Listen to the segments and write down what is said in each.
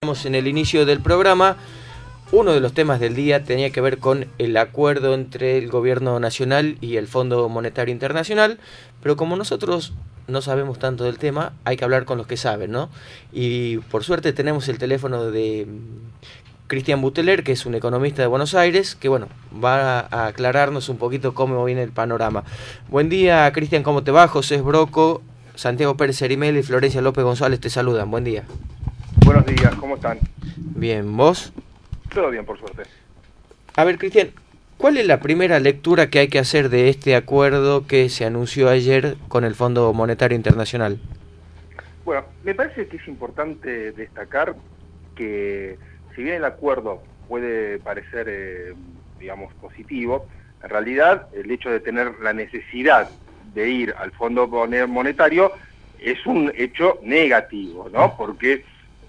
En el inicio del programa, uno de los temas del día tenía que ver con el acuerdo entre el gobierno nacional y el Fondo Monetario Internacional, pero como nosotros no sabemos tanto del tema, hay que hablar con los que saben, ¿no? Y por suerte tenemos el teléfono de Cristian Buteler, que es un economista de Buenos Aires, que bueno, va a aclararnos un poquito cómo viene el panorama. Buen día, Cristian, ¿cómo te va? José Esbroco, Santiago Pérez Cerimel y Florencia López González te saludan. Buen día. Buenos días, ¿cómo están? Bien, ¿vos? Todo bien, por suerte. A ver, Cristian, ¿cuál es la primera lectura que hay que hacer de este acuerdo que se anunció ayer con el Fondo Monetario Internacional? Bueno, me parece que es importante destacar que si bien el acuerdo puede parecer, digamos, positivo, en realidad el hecho de tener la necesidad de ir al Fondo Monetario es un hecho negativo, ¿no? Porque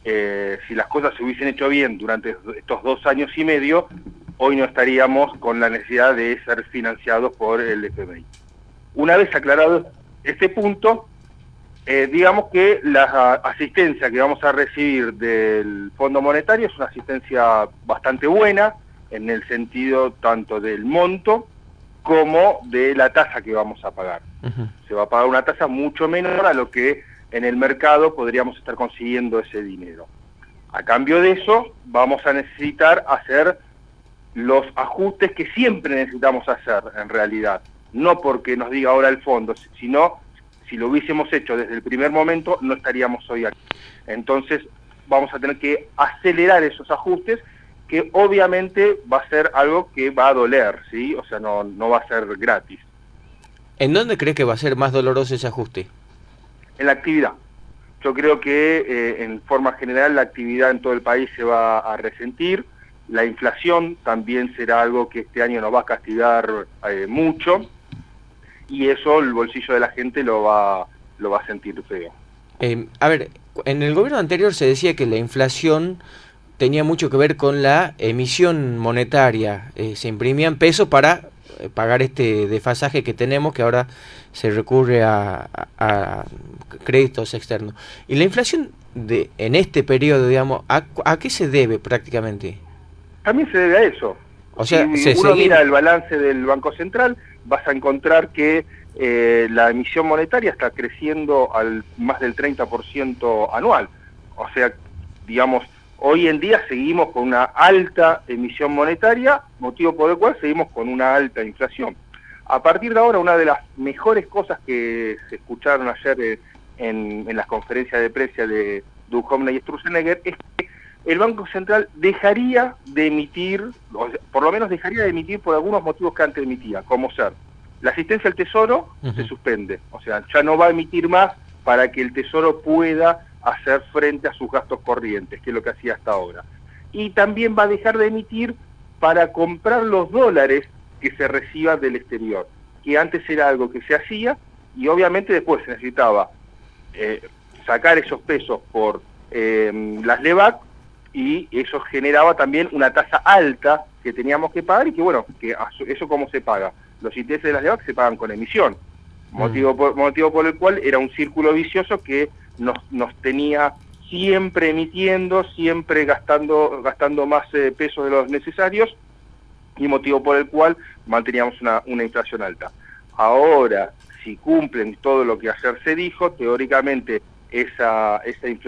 si las cosas se hubiesen hecho bien durante estos 2 años y medio, hoy no estaríamos con la necesidad de ser financiados por el FMI. Una vez aclarado este punto, digamos que la asistencia que vamos a recibir del Fondo Monetario es una asistencia bastante buena, en el sentido tanto del monto como de la tasa que vamos a pagar. Se va a pagar una tasa mucho menor a lo que en el mercado podríamos estar consiguiendo ese dinero. A cambio de eso, vamos a necesitar hacer los ajustes que siempre necesitamos hacer, en realidad. No porque nos diga ahora el fondo, sino si lo hubiésemos hecho desde el primer momento, no estaríamos hoy aquí. Entonces, vamos a tener que acelerar esos ajustes, que obviamente va a ser algo que va a doler, ¿sí? O sea, no va a ser gratis. ¿En dónde crees que va a ser más doloroso ese ajuste? En la actividad. Yo creo que en forma general la actividad en todo el país se va a resentir. La inflación también será algo que este año nos va a castigar mucho, y eso el bolsillo de la gente lo va a sentir feo. A ver, en el gobierno anterior se decía que la inflación tenía mucho que ver con la emisión monetaria. Se imprimían pesos para pagar este desfasaje que tenemos, que ahora se recurre a créditos externos. Y la inflación en este periodo, digamos, ¿a qué se debe prácticamente? También se debe a eso. O sea, si uno mira el balance del Banco Central, vas a encontrar que la emisión monetaria está creciendo al más del 30% anual. O sea, digamos, hoy en día seguimos con una alta emisión monetaria, motivo por el cual seguimos con una alta inflación. A partir de ahora, una de las mejores cosas que se escucharon ayer en las conferencias de prensa de Duhovne y Sturzenegger es que el Banco Central dejaría de emitir, o sea, por lo menos dejaría de emitir por algunos motivos que antes emitía, como ser la asistencia al Tesoro se suspende, o sea, ya no va a emitir más para que el Tesoro pueda hacer frente a sus gastos corrientes, que es lo que hacía hasta ahora. Y también va a dejar de emitir para comprar los dólares que se reciban del exterior, que antes era algo que se hacía, y obviamente después se necesitaba sacar esos pesos por las LEVAC, y eso generaba también una tasa alta que teníamos que pagar, y que bueno, que eso cómo se paga. Los intereses de las LEVAC se pagan con emisión, motivo por el cual era un círculo vicioso que nos tenía siempre emitiendo, siempre gastando más pesos de los necesarios, y motivo por el cual manteníamos una inflación alta. Ahora, si cumplen todo lo que ayer se dijo, teóricamente esa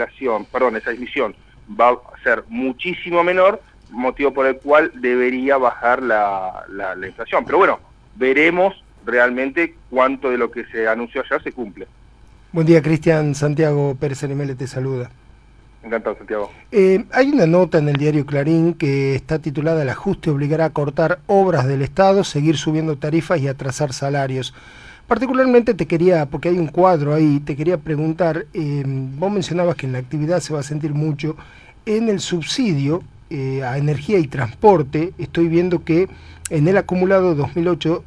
emisión va a ser muchísimo menor, motivo por el cual debería bajar la inflación. Pero bueno, veremos realmente cuánto de lo que se anunció ayer se cumple. Buen día, Cristian. Santiago Pérez Cerimel te saluda. Encantado, Santiago. Hay una nota en el diario Clarín que está titulada: "El ajuste obligará a cortar obras del Estado, seguir subiendo tarifas y atrasar salarios". Particularmente te quería, porque hay un cuadro ahí, te quería preguntar, vos mencionabas que en la actividad se va a sentir mucho, en el subsidio a energía y transporte. Estoy viendo que en el acumulado 2018,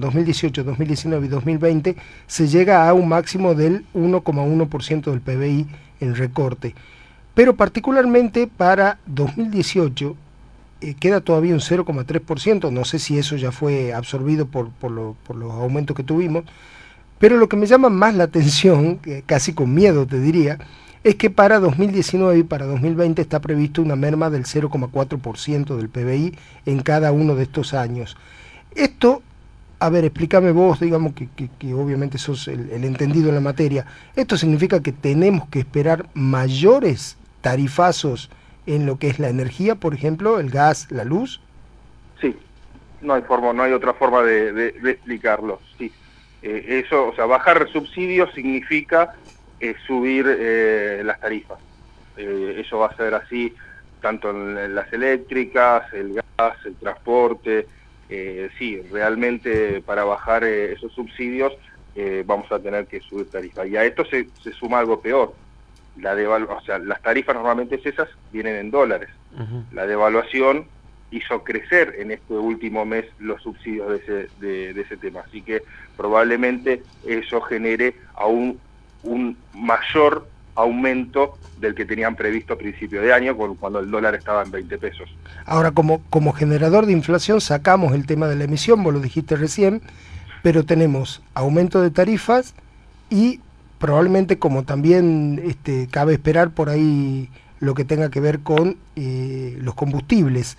2019 y 2020 se llega a un máximo del 1,1% del PBI en recorte. Pero particularmente para 2018 queda todavía un 0,3%, no sé si eso ya fue absorbido por los aumentos que tuvimos, pero lo que me llama más la atención, casi con miedo te diría, es que para 2019 y para 2020 está previsto una merma del 0,4% del PBI en cada uno de estos años. Esto, a ver, explícame vos, digamos que obviamente sos el entendido en la materia, ¿esto significa que tenemos que esperar mayores tarifazos en lo que es la energía, por ejemplo, el gas, la luz? Sí, no hay otra forma de explicarlo, sí. Eso, o sea, bajar subsidios significa subir las tarifas. Eso va a ser así tanto en las eléctricas, el gas, el transporte. Sí, realmente para bajar esos subsidios vamos a tener que subir tarifas. Y a esto se suma algo peor. O sea, las tarifas normalmente esas vienen en dólares. La devaluación hizo crecer en este último mes los subsidios de ese tema. Así que probablemente eso genere aún un mayor aumento del que tenían previsto a principio de año, cuando el dólar estaba en 20 pesos. Ahora, como generador de inflación sacamos el tema de la emisión, vos lo dijiste recién, pero tenemos aumento de tarifas y probablemente, como también cabe esperar por ahí lo que tenga que ver con los combustibles.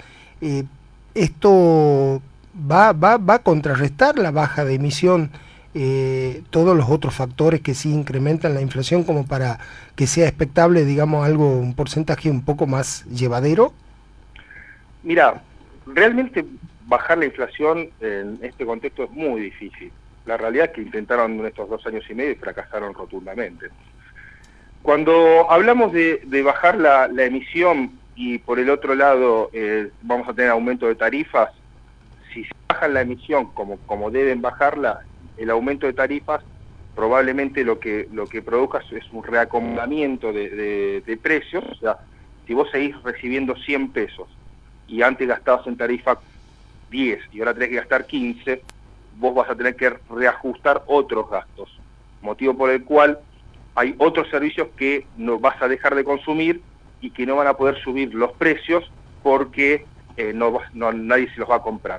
¿Esto va a contrarrestar la baja de emisión, todos los otros factores que sí incrementan la inflación, como para que sea expectable, digamos, un porcentaje un poco más llevadero? Mira, realmente bajar la inflación en este contexto es muy difícil. La realidad es que intentaron en estos 2 años y medio y fracasaron rotundamente. Cuando hablamos de bajar la emisión y por el otro lado vamos a tener aumento de tarifas, si se bajan la emisión como deben bajarla, el aumento de tarifas probablemente lo que produzca es un reacomodamiento de precios. O sea, si vos seguís recibiendo 100 pesos y antes gastabas en tarifa 10 y ahora tenés que gastar 15, vos vas a tener que reajustar otros gastos, motivo por el cual hay otros servicios que no vas a dejar de consumir y que no van a poder subir los precios porque nadie se los va a comprar.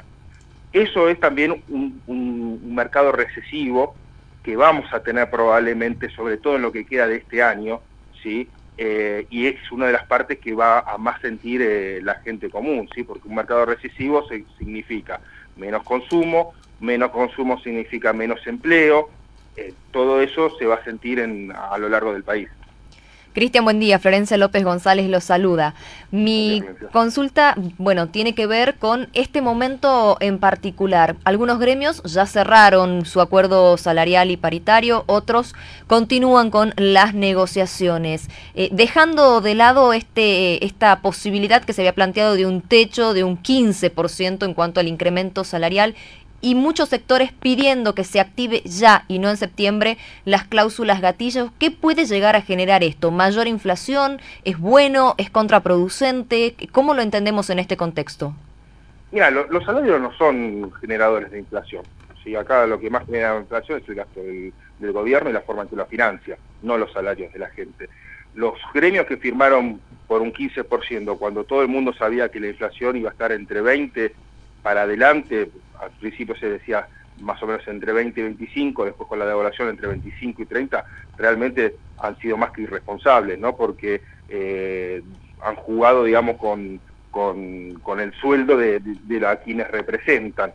Eso es también un mercado recesivo que vamos a tener probablemente, sobre todo en lo que queda de este año, ¿sí? Y es una de las partes que va a más sentir la gente común, ¿sí? Porque un mercado recesivo significa menos consumo significa menos empleo, todo eso se va a sentir a lo largo del país. Cristian, buen día. Florencia López González los saluda. Mi consulta, tiene que ver con este momento en particular. Algunos gremios ya cerraron su acuerdo salarial y paritario, otros continúan con las negociaciones. Dejando de lado esta posibilidad que se había planteado de un techo de un 15% en cuanto al incremento salarial, y muchos sectores pidiendo que se active ya y no en septiembre las cláusulas gatillos. ¿Qué puede llegar a generar esto? ¿Mayor inflación? ¿Es bueno? ¿Es contraproducente? ¿Cómo lo entendemos en este contexto? Mira, los salarios no son generadores de inflación. ¿Sí? Acá lo que más genera inflación es el gasto del gobierno y la forma en que lo financia, no los salarios de la gente. Los gremios que firmaron por un 15%, cuando todo el mundo sabía que la inflación iba a estar entre 20 para adelante, al principio se decía más o menos entre 20 y 25, después con la devaluación entre 25 y 30, realmente han sido más que irresponsables, ¿no? Porque han jugado, digamos, con el sueldo de quienes representan.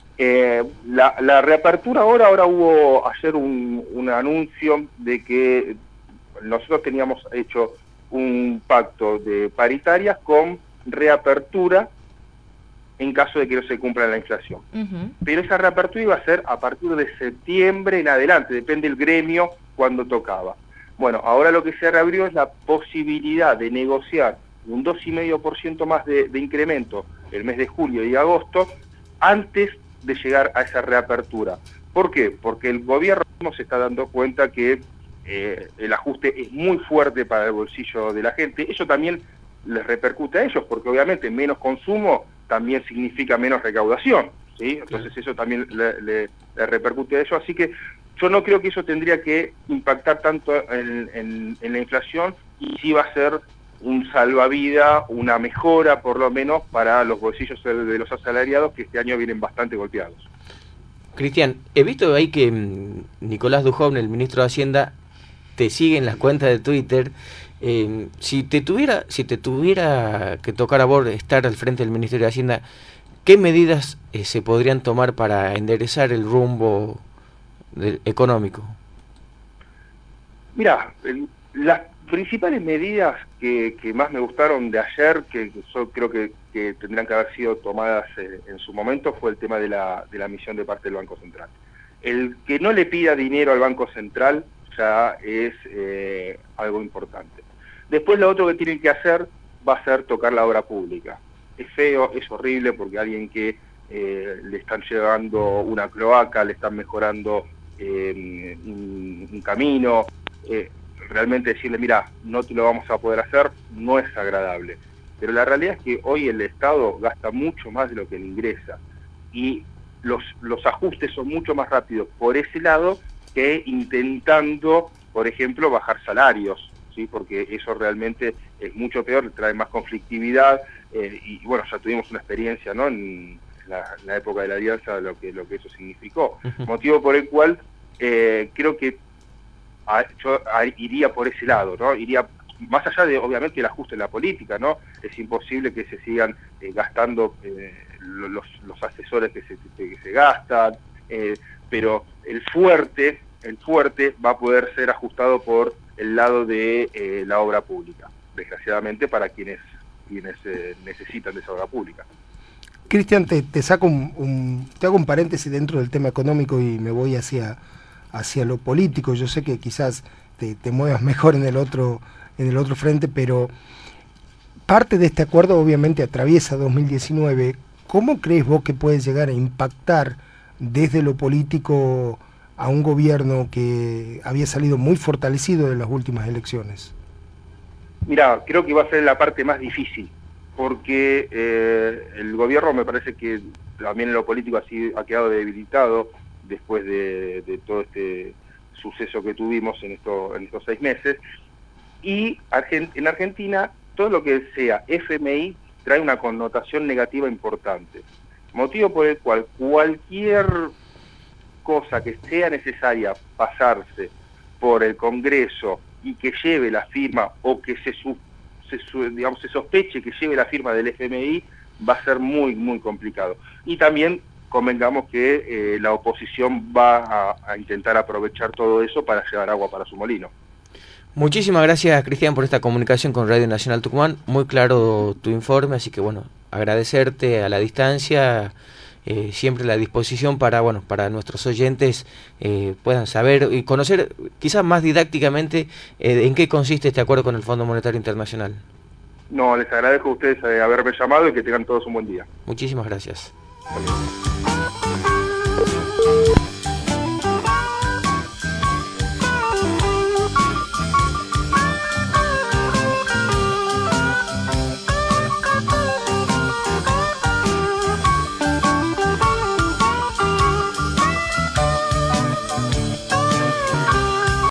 La reapertura ahora hubo ayer un anuncio de que nosotros teníamos hecho un pacto de paritarias con reapertura en caso de que no se cumpla la inflación. Pero esa reapertura iba a ser a partir de septiembre en adelante, depende del gremio cuando tocaba. Bueno, ahora lo que se reabrió es la posibilidad de negociar un 2,5% más de incremento el mes de julio y agosto antes de llegar a esa reapertura. ¿Por qué? Porque el gobierno se está dando cuenta que el ajuste es muy fuerte para el bolsillo de la gente. Eso también les repercute a ellos, porque obviamente menos consumo también significa menos recaudación, ¿sí? Entonces eso también le repercute a ellos, así que yo no creo que eso tendría que impactar tanto en la inflación, y sí va a ser un salvavidas, una mejora por lo menos para los bolsillos de los asalariados, que este año vienen bastante golpeados. Cristian, he visto ahí que Nicolás Dujovne, el ministro de Hacienda, te sigue en las cuentas de Twitter Si te tuviera que tocar a vos estar al frente del Ministerio de Hacienda, ¿qué medidas se podrían tomar para enderezar el rumbo económico? Mira, las principales medidas que más me gustaron de ayer, que yo creo que tendrían que haber sido tomadas en su momento, fue el tema de la emisión de parte del Banco Central. El que no le pida dinero al Banco Central ya es algo importante. Después lo otro que tienen que hacer va a ser tocar la obra pública. Es feo, es horrible, porque alguien que le están llevando una cloaca, le están mejorando un camino, realmente decirle, mira, no te lo vamos a poder hacer, no es agradable. Pero la realidad es que hoy el Estado gasta mucho más de lo que le ingresa, y los ajustes son mucho más rápidos por ese lado que intentando, por ejemplo, bajar salarios, ¿sí? Porque eso realmente es mucho peor, trae más conflictividad, y bueno, ya tuvimos una experiencia, ¿no?, en la época de la Alianza, lo que eso significó. Motivo por el cual creo que yo iría por ese lado, ¿no? Iría más allá de, obviamente, el ajuste en la política, ¿no? Es imposible que se sigan gastando los asesores que se gastan, pero el fuerte va a poder ser ajustado por el lado de la obra pública, desgraciadamente para quienes necesitan de esa obra pública. Cristian, te hago un paréntesis dentro del tema económico y me voy hacia lo político. Yo sé que quizás te muevas mejor en el otro frente, pero parte de este acuerdo obviamente atraviesa 2019. ¿Cómo crees vos que puede llegar a impactar desde lo político a un gobierno que había salido muy fortalecido de las últimas elecciones? Mira, creo que va a ser la parte más difícil, porque el gobierno me parece que también en lo político ha quedado debilitado después de todo este suceso que tuvimos en estos 6 meses, y en Argentina todo lo que sea FMI trae una connotación negativa importante, motivo por el cual cualquier cosa que sea necesaria pasarse por el Congreso y que lleve la firma, o que se sospeche que lleve la firma del FMI, va a ser muy, muy complicado. Y también convengamos que la oposición va a intentar aprovechar todo eso para llevar agua para su molino. Muchísimas gracias, Cristian, por esta comunicación con Radio Nacional Tucumán. Muy claro tu informe, así que bueno, agradecerte a la distancia, siempre la disposición para nuestros oyentes puedan saber y conocer quizás más didácticamente en qué consiste este acuerdo con el Fondo Monetario Internacional. No, les agradezco a ustedes haberme llamado y que tengan todos un buen día. Muchísimas gracias.